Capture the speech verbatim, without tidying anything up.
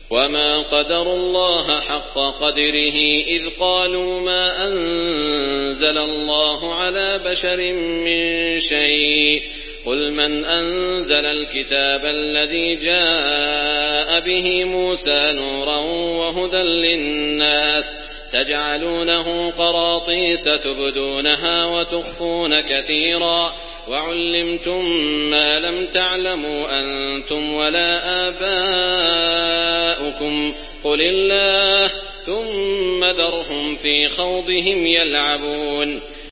وما قدروا الله حق قدره إذ قالوا ما أنزل الله على بشر من شيء قل من أنزل الكتاب الذي جاء به موسى نورا وهدى للناس تجعلونه قراطيس تبدونها وتخفون كثيرا وعلمتم ما لم تعلموا أنتم ولا آباؤكم قل الله ثم ذرهم في خوضهم يلعبون